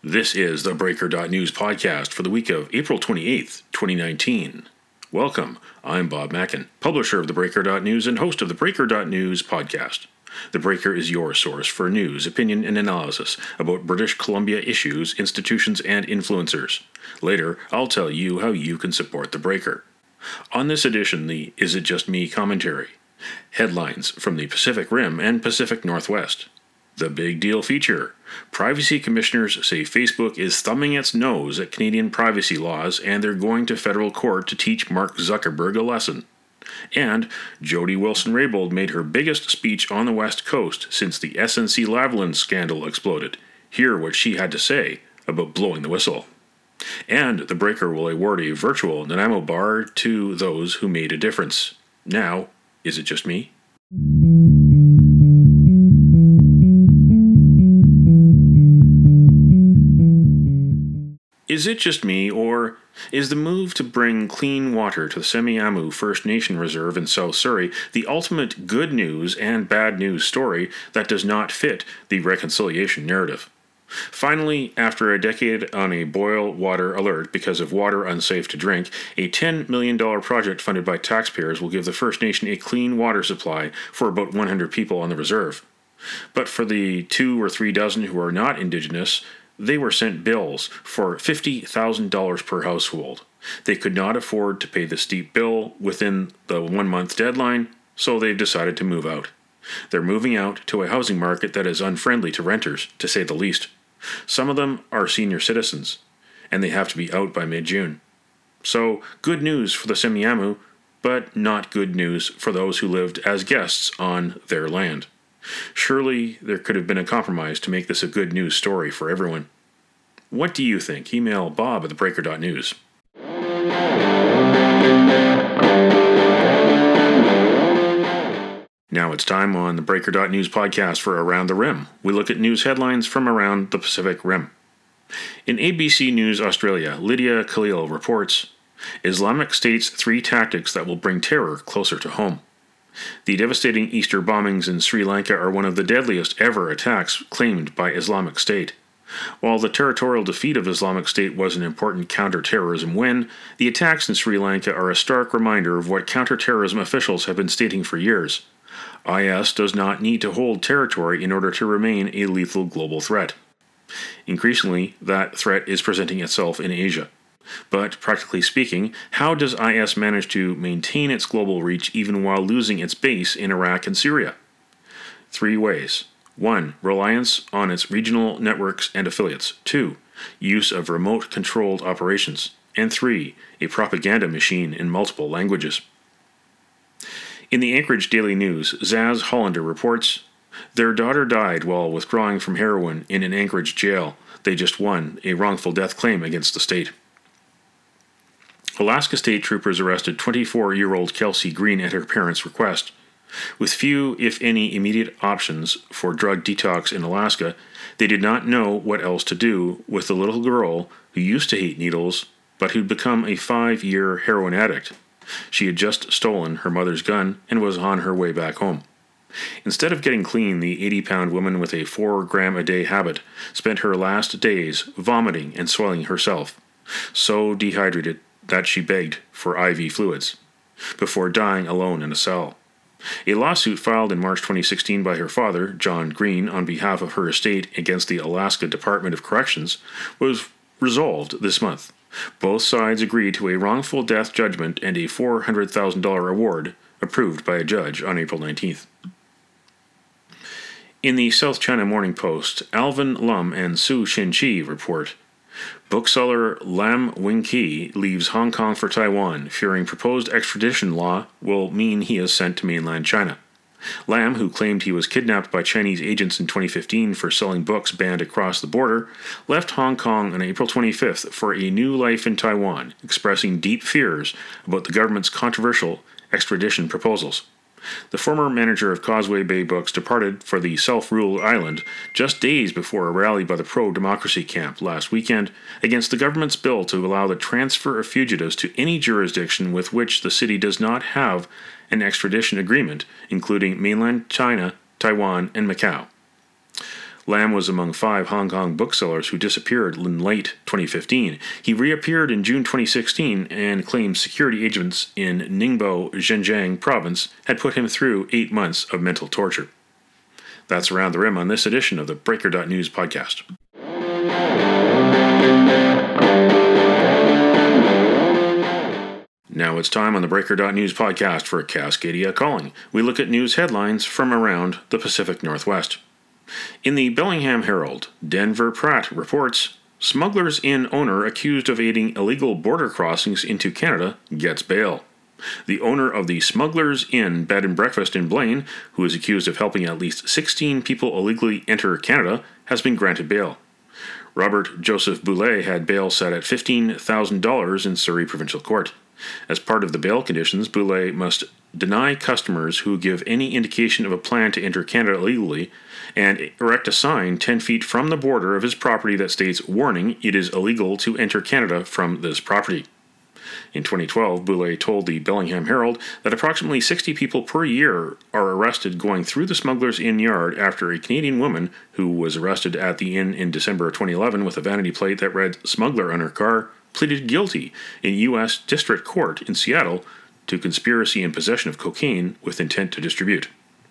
This is the Breaker.News podcast for the week of April 28th, 2019. Welcome, I'm Bob Mackin, publisher of the Breaker.News and host of the Breaker.News podcast. The Breaker is your source for news, opinion, and analysis about British Columbia issues, institutions, and influencers. Later, I'll tell you how you can support the Breaker. On this edition, the Is It Just Me commentary. Headlines from the Pacific Rim and Pacific Northwest. The Big Deal feature. Privacy commissioners say Facebook is thumbing its nose at Canadian privacy laws and they're going to federal court to teach Mark Zuckerberg a lesson. And Jody Wilson-Raybould made her biggest speech on the West Coast since the SNC-Lavalin scandal exploded. Hear what she had to say about blowing the whistle. And the Breaker will award a virtual Nanaimo bar to those who made a difference. Now, is it just me? Is it just me, or is the move to bring clean water to the Semiahmoo First Nation Reserve in South Surrey the ultimate good news and bad news story that does not fit the reconciliation narrative? Finally, after a decade on a boil water alert because of water unsafe to drink, a $10 million project funded by taxpayers will give the First Nation a clean water supply for about 100 people on the reserve. But for the 2 or 3 dozen who are not Indigenous, they were sent bills for $50,000 per household. They could not afford to pay the steep bill within the 1-month deadline, so they've decided to move out. They're moving out to a housing market that is unfriendly to renters, to say the least. Some of them are senior citizens, and they have to be out by mid-June. So, good news for the Semiahmoo, but not good news for those who lived as guests on their land. Surely there could have been a compromise to make this a good news story for everyone. What do you think? Email Bob at thebreaker.news. Now it's time on the Breaker.News podcast for Around the Rim. We look at news headlines from around the Pacific Rim. In ABC News Australia, Lydia Khalil reports, Islamic State's 3 tactics that will bring terror closer to home. The devastating Easter bombings in Sri Lanka are one of the deadliest ever attacks claimed by Islamic State. While the territorial defeat of Islamic State was an important counter-terrorism win, the attacks in Sri Lanka are a stark reminder of what counter-terrorism officials have been stating for years. IS does not need to hold territory in order to remain a lethal global threat. Increasingly, that threat is presenting itself in Asia. But, practically speaking, how does IS manage to maintain its global reach even while losing its base in Iraq and Syria? 3 ways. 1. Reliance on its regional networks and affiliates. 2. Use of remote-controlled operations. And 3. A propaganda machine in multiple languages. In the Anchorage Daily News, Zaz Hollander reports, their daughter died while withdrawing from heroin in an Anchorage jail. They just won a wrongful death claim against the state. Alaska State Troopers arrested 24-year-old Kelsey Green at her parents' request. With few, if any, immediate options for drug detox in Alaska, they did not know what else to do with the little girl who used to hate needles, but who'd become a 5-year heroin addict. She had just stolen her mother's gun and was on her way back home. Instead of getting clean, the 80-pound woman with a 4-gram-a-day habit spent her last days vomiting and swelling herself, so dehydrated that she begged for IV fluids, before dying alone in a cell. A lawsuit filed in March 2016 by her father, John Green, on behalf of her estate against the Alaska Department of Corrections was resolved this month. Both sides agreed to a wrongful death judgment and a $400,000 award approved by a judge on April 19th. In the South China Morning Post, Alvin Lum and Su Shin-chi report, bookseller Lam Wing-ki leaves Hong Kong for Taiwan, fearing proposed extradition law will mean he is sent to mainland China. Lam, who claimed he was kidnapped by Chinese agents in 2015 for selling books banned across the border, left Hong Kong on April 25th for a new life in Taiwan, expressing deep fears about the government's controversial extradition proposals. The former manager of Causeway Bay Books departed for the self-ruled island just days before a rally by the pro-democracy camp last weekend against the government's bill to allow the transfer of fugitives to any jurisdiction with which the city does not have an extradition agreement, including mainland China, Taiwan, and Macau. Lam was among 5 Hong Kong booksellers who disappeared in late 2015. He reappeared in June 2016 and claimed security agents in Ningbo, Zhejiang province had put him through 8 months of mental torture. That's Around the Rim on this edition of the Breaker.News podcast. Now it's time on the Breaker.News podcast for Cascadia Calling. We look at news headlines from around the Pacific Northwest. In the Bellingham Herald, Denver Pratt reports, Smugglers Inn owner accused of aiding illegal border crossings into Canada gets bail. The owner of the Smugglers Inn bed and breakfast in Blaine, who is accused of helping at least 16 people illegally enter Canada, has been granted bail. Robert Joseph Boulay had bail set at $15,000 in Surrey Provincial Court. As part of the bail conditions, Boulay must deny customers who give any indication of a plan to enter Canada illegally and erect a sign 10 feet from the border of his property that states, "Warning, it is illegal to enter Canada from this property." In 2012, Boulay told the Bellingham Herald that approximately 60 people per year are arrested going through the Smugglers Inn yard after a Canadian woman who was arrested at the inn in December 2011 with a vanity plate that read "Smuggler" on her car pleaded guilty in U.S. District Court in Seattle to conspiracy and possession of cocaine with intent to distribute.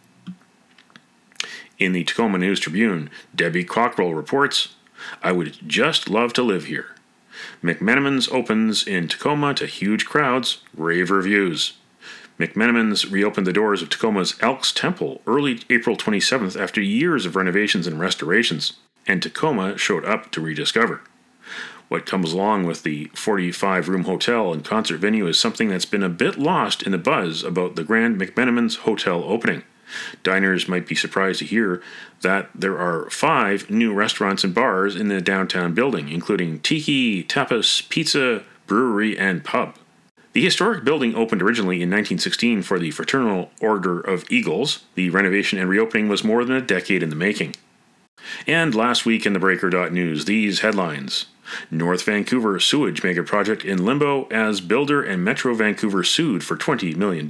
In the Tacoma News Tribune, Debbie Cockrell reports, I would just love to live here. McMenamins opens in Tacoma to huge crowds, rave reviews. McMenamins reopened the doors of Tacoma's Elks Temple early April 27th after years of renovations and restorations, and Tacoma showed up to rediscover. What comes along with the 45-room hotel and concert venue is something that's been a bit lost in the buzz about the Grand McMenamins Hotel opening. Diners might be surprised to hear that there are 5 new restaurants and bars in the downtown building, including tiki, tapas, pizza, brewery, and pub. The historic building opened originally in 1916 for the Fraternal Order of Eagles. The renovation and reopening was more than a decade in the making. And last week in the Breaker.News, these headlines. North Vancouver sewage mega project in limbo as builder and Metro Vancouver sued for $20 million.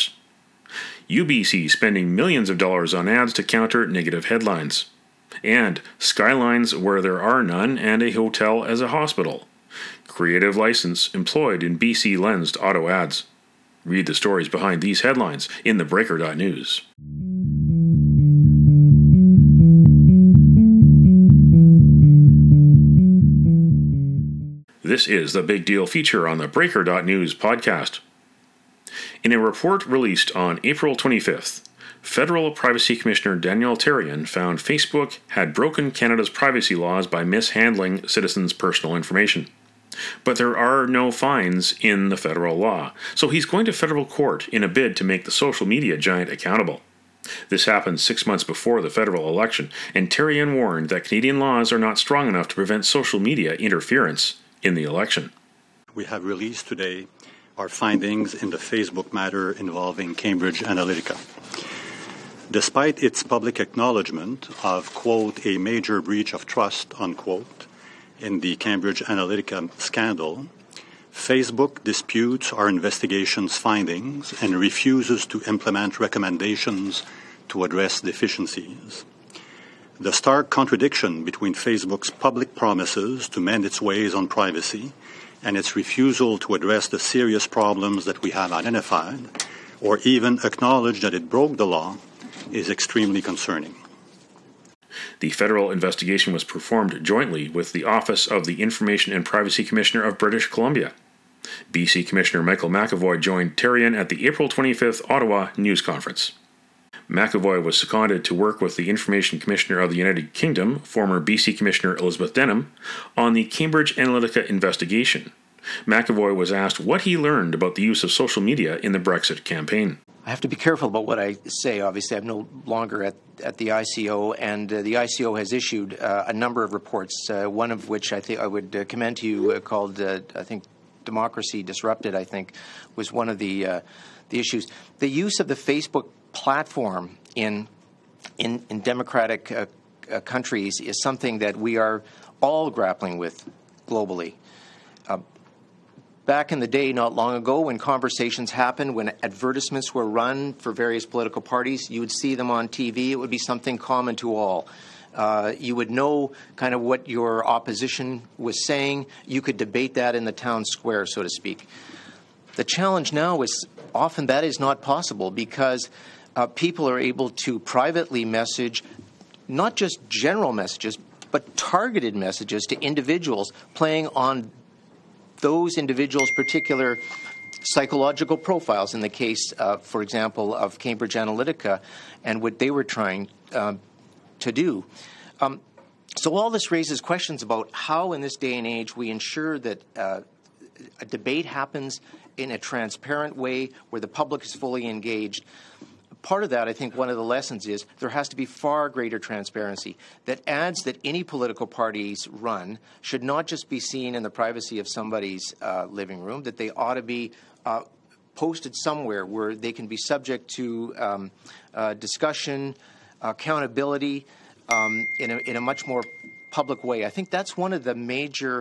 UBC spending millions of dollars on ads to counter negative headlines. And skylines where there are none and a hotel as a hospital. Creative license employed in BC lensed auto ads. Read the stories behind these headlines in the Breaker.News. This is the Big Deal feature on the Breaker.News podcast. In a report released on April 25th, Federal Privacy Commissioner Danielle Therrien found Facebook had broken Canada's privacy laws by mishandling citizens' personal information. But there are no fines in the federal law, so he's going to federal court in a bid to make the social media giant accountable. This happened 6 months before the federal election, and Therrien warned that Canadian laws are not strong enough to prevent social media interference in the election. We have released today our findings in the Facebook matter involving Cambridge Analytica. Despite its public acknowledgement of, quote, a major breach of trust, unquote, in the Cambridge Analytica scandal, Facebook disputes our investigation's findings and refuses to implement recommendations to address deficiencies. The stark contradiction between Facebook's public promises to mend its ways on privacy and its refusal to address the serious problems that we have identified, or even acknowledge that it broke the law, is extremely concerning. The federal investigation was performed jointly with the Office of the Information and Privacy Commissioner of British Columbia. BC Commissioner Michael McAvoy joined Therrien at the April 25th Ottawa News Conference. McAvoy was seconded to work with the Information Commissioner of the United Kingdom, former BC Commissioner Elizabeth Denham, on the Cambridge Analytica investigation. McAvoy was asked what he learned about the use of social media in the Brexit campaign. I have to be careful about what I say. Obviously, I'm no longer at the ICO, and the ICO has issued a number of reports, one of which I think I would commend to you called, I think, Democracy Disrupted, I think, was one of the issues. The use of the Facebook platform in democratic countries is something that we are all grappling with globally. Back in the day, not long ago, when conversations happened, when advertisements were run for various political parties, you would see them on TV. It would be something common to all. You would know kind of what your opposition was saying. You could debate that in the town square, so to speak. The challenge now is often that is not possible because people are able to privately message not just general messages, but targeted messages to individuals, playing on those individuals' particular psychological profiles in the case, for example, of Cambridge Analytica and what they were trying to do. So all this raises questions about how in this day and age we ensure that a debate happens in a transparent way where the public is fully engaged. Part of that, I think one of the lessons is there has to be far greater transparency. That ads that any political parties run should not just be seen in the privacy of somebody's living room, that they ought to be posted somewhere where they can be subject to discussion, accountability in a much more public way. I think that's one of the major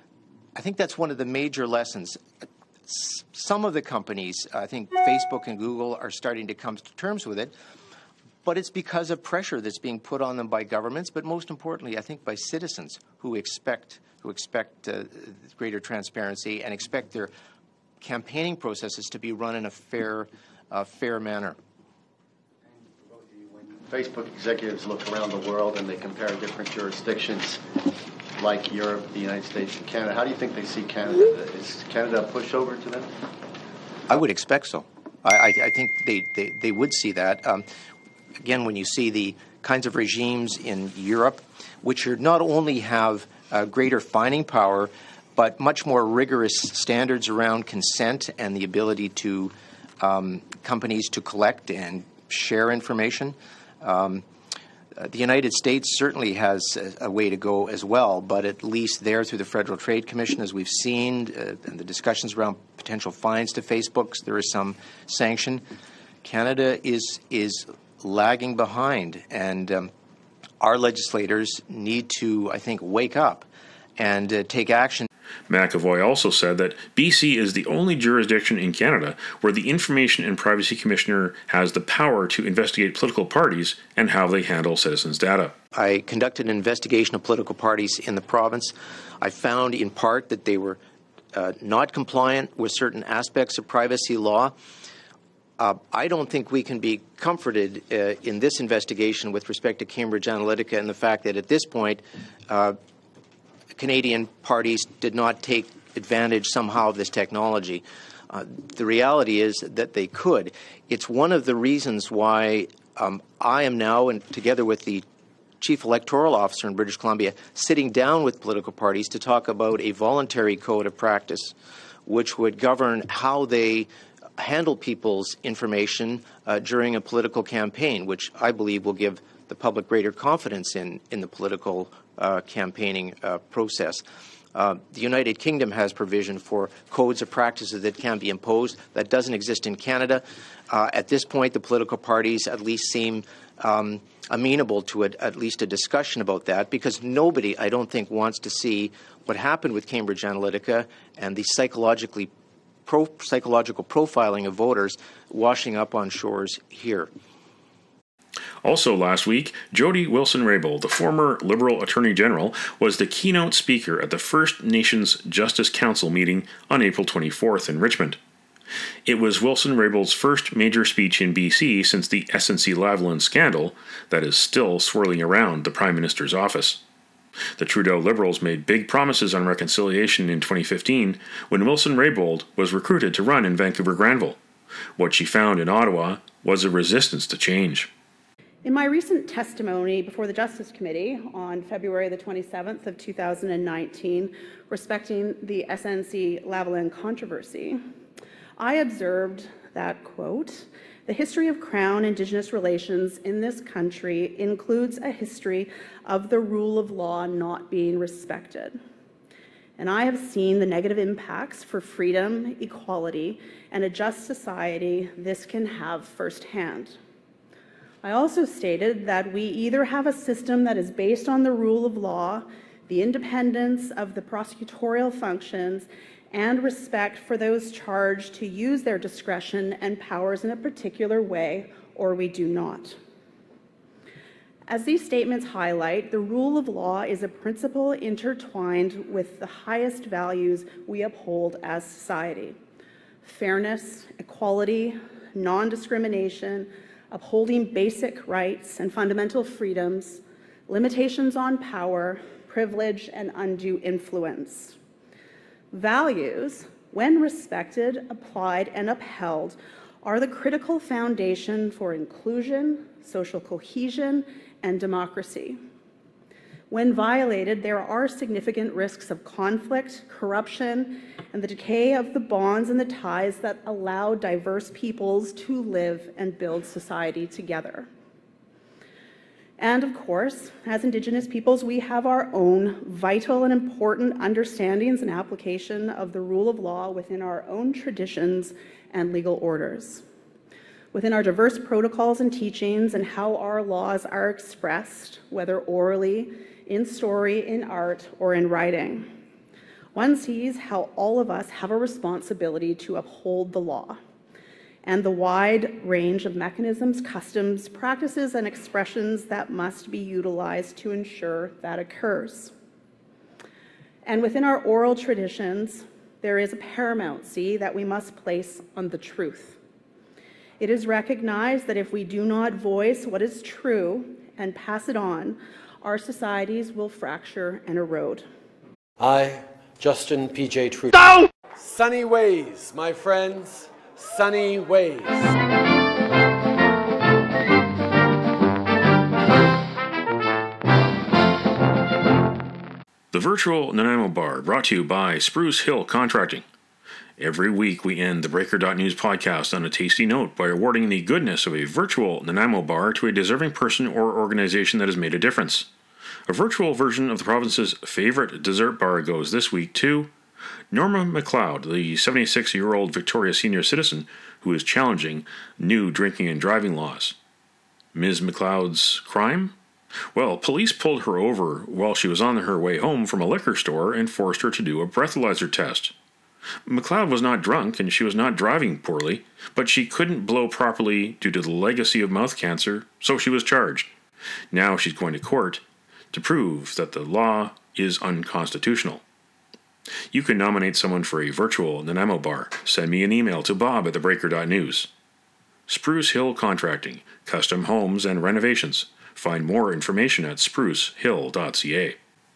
lessons. Some of the companies, I think Facebook and Google, are starting to come to terms with it, but it's because of pressure that's being put on them by governments, but most importantly, I think by citizens who expect greater transparency and expect their campaigning processes to be run in a fair manner. Facebook executives look around the world and they compare different jurisdictions like Europe, the United States, and Canada. How do you think they see Canada? Is Canada a pushover to them? I would expect so. I think they would see that. Again, when you see the kinds of regimes in Europe, which are not only have greater fining power, but much more rigorous standards around consent and the ability to companies to collect and share information. The United States certainly has a way to go as well, but at least there through the Federal Trade Commission, as we've seen, and the discussions around potential fines to Facebook, there is some sanction. Canada is lagging behind, and our legislators need to, I think, wake up and take action. McAvoy also said that BC is the only jurisdiction in Canada where the Information and Privacy Commissioner has the power to investigate political parties and how they handle citizens' data. I conducted an investigation of political parties in the province. I found in part that they were not compliant with certain aspects of privacy law. I don't think we can be comforted in this investigation with respect to Cambridge Analytica and the fact that at this point Canadian parties did not take advantage somehow of this technology. The reality is that they could. It's one of the reasons why I am now, and together with the Chief Electoral Officer in British Columbia, sitting down with political parties to talk about a voluntary code of practice which would govern how they handle people's information during a political campaign, which I believe will give the public greater confidence in the political campaigning process. The United Kingdom has provision for codes of practices that can be imposed. That doesn't exist in Canada. At this point, the political parties at least seem amenable to at least a discussion about that, because nobody, I don't think, wants to see what happened with Cambridge Analytica and the psychological profiling of voters washing up on shores here. Also last week, Jody Wilson-Raybould, the former Liberal Attorney General, was the keynote speaker at the First Nations Justice Council meeting on April 24th in Richmond. It was Wilson-Raybould's first major speech in BC since the SNC-Lavalin scandal that is still swirling around the Prime Minister's office. The Trudeau Liberals made big promises on reconciliation in 2015 when Wilson-Raybould was recruited to run in Vancouver-Granville. What she found in Ottawa was a resistance to change. In my recent testimony before the Justice Committee on February the 27th of 2019, respecting the SNC-Lavalin controversy, I observed that, quote, "The history of Crown Indigenous relations in this country includes a history of the rule of law not being respected. And I have seen the negative impacts for freedom, equality, and a just society this can have firsthand. I also stated that we either have a system that is based on the rule of law, the independence of the prosecutorial functions, and respect for those charged to use their discretion and powers in a particular way, or we do not. As these statements highlight, the rule of law is a principle intertwined with the highest values we uphold as society: fairness, equality, non-discrimination, upholding basic rights and fundamental freedoms, limitations on power, privilege, and undue influence. Values, when respected, applied, and upheld, are the critical foundation for inclusion, social cohesion, and democracy. When violated, there are significant risks of conflict, corruption, and the decay of the bonds and the ties that allow diverse peoples to live and build society together. And of course, as Indigenous peoples, we have our own vital and important understandings and application of the rule of law within our own traditions and legal orders, within our diverse protocols and teachings, and how our laws are expressed, whether orally, in story, in art, or in writing. One sees how all of us have a responsibility to uphold the law and the wide range of mechanisms, customs, practices, and expressions that must be utilized to ensure that occurs. And within our oral traditions, there is a paramountcy that we must place on the truth. It is recognized that if we do not voice what is true and pass it on, our societies will fracture and erode. I, Justin P.J. Trudeau. No! Sunny ways, my friends, sunny ways. The virtual Nanaimo Bar, brought to you by Spruce Hill Contracting. Every week we end the Breaker.News podcast on a tasty note by awarding the goodness of a virtual Nanaimo bar to a deserving person or organization that has made a difference. A virtual version of the province's favorite dessert bar goes this week to Norma McLeod, the 76-year-old Victoria senior citizen who is challenging new drinking and driving laws. Ms. McLeod's crime? Well, police pulled her over while she was on her way home from a liquor store and forced her to do a breathalyzer test. McLeod was not drunk and she was not driving poorly, but she couldn't blow properly due to the legacy of mouth cancer, so she was charged. Now she's going to court to prove that the law is unconstitutional. You can nominate someone for a virtual Nanaimo bar. Send me an email to bob@thebreaker.news. Spruce Hill Contracting, custom homes and renovations. Find more information at sprucehill.ca.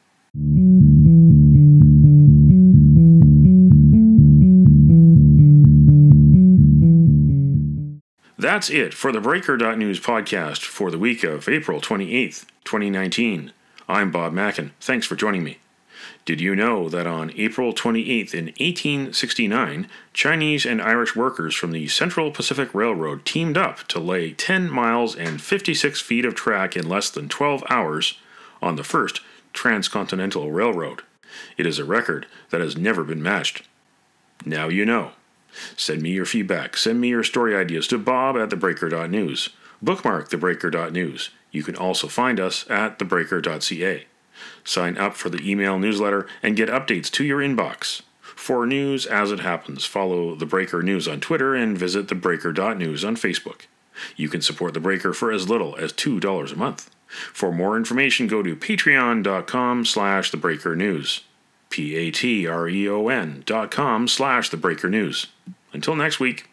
That's it for the Breaker.News podcast for the week of April 28th, 2019. I'm Bob Mackin. Thanks for joining me. Did you know that on April 28th in 1869, Chinese and Irish workers from the Central Pacific Railroad teamed up to lay 10 miles and 56 feet of track in less than 12 hours on the first transcontinental railroad? It is a record that has never been matched. Now you know. Send me your feedback. Send me your story ideas to bob@thebreaker.news. Bookmark thebreaker.news. You can also find us at thebreaker.ca. Sign up for the email newsletter and get updates to your inbox. For news as it happens, follow The Breaker News on Twitter and visit thebreaker.news on Facebook. You can support The Breaker for as little as $2 a month. For more information, go to patreon.com/thebreakernews. patreon.com/thebreakernews. Until next week.